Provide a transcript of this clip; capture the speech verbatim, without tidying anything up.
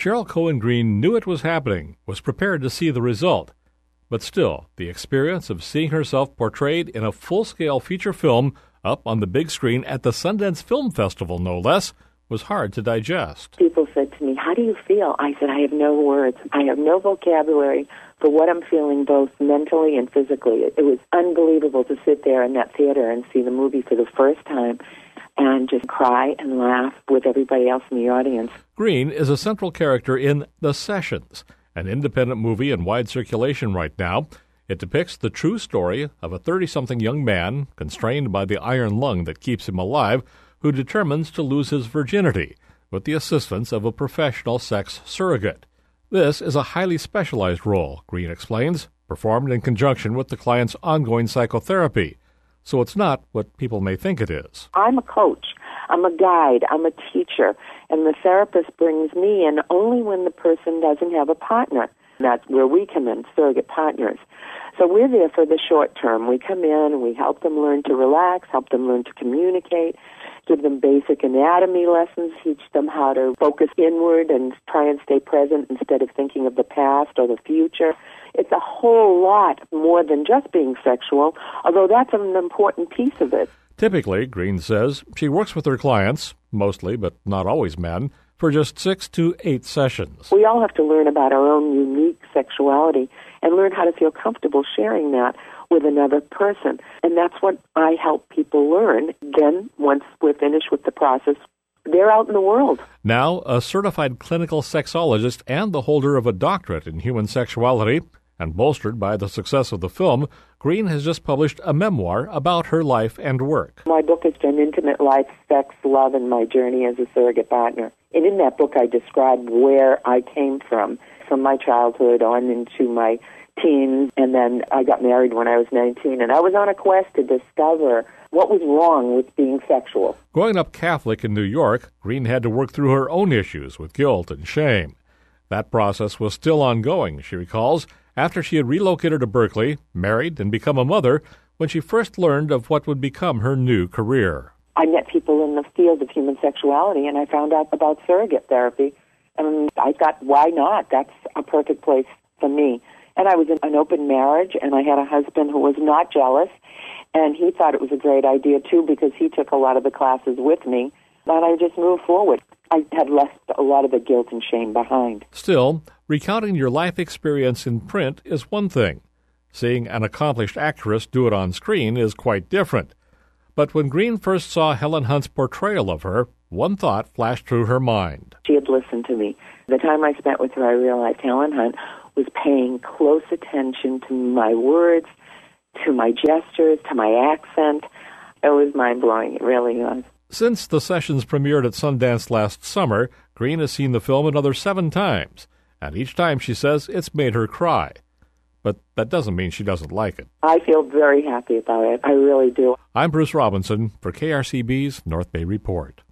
Cheryl Cohen Greene knew it was happening, was prepared to see the result. But still, the experience of seeing herself portrayed in a full-scale feature film up on the big screen at the Sundance Film Festival, no less, was hard to digest. People said to me, "How do you feel?" I said, "I have no words. I have no vocabulary for what I'm feeling both mentally and physically." It was unbelievable to sit there in that theater and see the movie for the first time and just cry and laugh with everybody else in the audience. Greene is a central character in The Sessions, an independent movie in wide circulation right now. It depicts the true story of a thirty-something young man constrained by the iron lung that keeps him alive, who determines to lose his virginity with the assistance of a professional sex surrogate. This is a highly specialized role, Greene explains, performed in conjunction with the client's ongoing psychotherapy. So it's not what people may think it is. I'm a coach. I'm a guide. I'm a teacher. And the therapist brings me in only when the person doesn't have a partner. That's where we come in, surrogate partners. So we're there for the short term. We come in and we help them learn to relax, help them learn to communicate, give them basic anatomy lessons, teach them how to focus inward and try and stay present instead of thinking of the past or the future. It's a whole lot more than just being sexual, although that's an important piece of it. Typically, Greene says, she works with her clients, mostly but not always men, for just six to eight sessions. We all have to learn about our own unique sexuality and learn how to feel comfortable sharing that with another person. And that's what I help people learn. Then, once we're finished with the process, they're out in the world. Now, a certified clinical sexologist and the holder of a doctorate in human sexuality, and bolstered by the success of the film, Greene has just published a memoir about her life and work. My book has been Intimate Life, Sex, Love, and My Journey as a Surrogate Partner. And in that book, I describe where I came from, from my childhood on into my teens, and then I got married when I was nineteen, and I was on a quest to discover what was wrong with being sexual. Growing up Catholic in New York, Greene had to work through her own issues with guilt and shame. That process was still ongoing, she recalls, after she had relocated to Berkeley, married, and become a mother, when she first learned of what would become her new career. I met people in the field of human sexuality, and I found out about surrogate therapy, and I thought, why not? That's a perfect place for me. And I was in an open marriage, and I had a husband who was not jealous, and he thought it was a great idea, too, because he took a lot of the classes with me, and I just moved forward. I had left a lot of the guilt and shame behind. Still, recounting your life experience in print is one thing. Seeing an accomplished actress do it on screen is quite different. But when Greene first saw Helen Hunt's portrayal of her, one thought flashed through her mind. She had listened to me. The time I spent with her, I realized Helen Hunt was paying close attention to my words, to my gestures, to my accent. It was mind-blowing. It really was. Since The Sessions premiered at Sundance last summer, Greene has seen the film another seven times, and each time, she says, it's made her cry. But that doesn't mean she doesn't like it. I feel very happy about it. I really do. I'm Bruce Robinson for K R C B's North Bay Report.